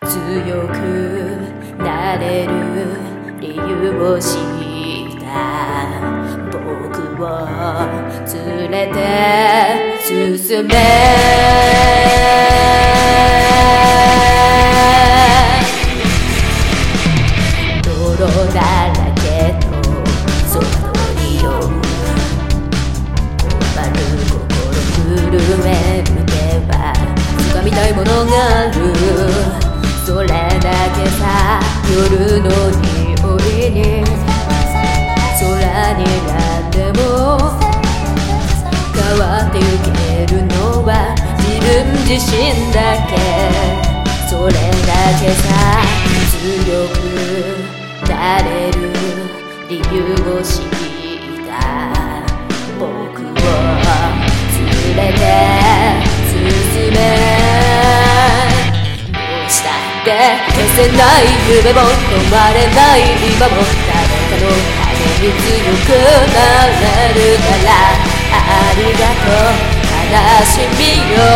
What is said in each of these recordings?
強くなれる理由を知った僕を連れて進め泥だらけの空鳥よ困る心震える手は掴みたいものがあるそれだけさ夜の匂いに空になんでも変わってゆけるのは自分自身だけそれだけさ強くなれる理由を知った僕を連れて進めどうしたって消せない夢も止まれない今も誰かのために強くなれるからありがとう悲しみよ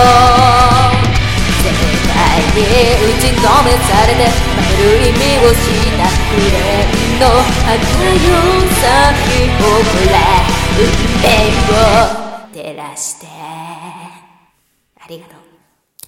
世界に打ちのめされて負ける意味をしたフレーの赤よ咲き誇れ運命を照らしてありがとう